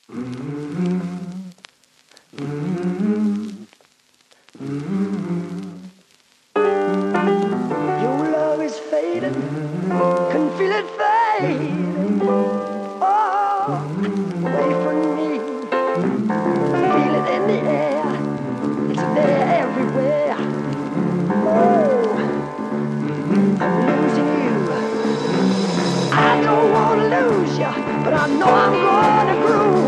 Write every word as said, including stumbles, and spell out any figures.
Your love is fading, can feel it fading. Oh, away from me. Feel it in the air, it's there everywhere. Oh, I'm losing you. I don't wanna lose you, but I know I'm gonna groove.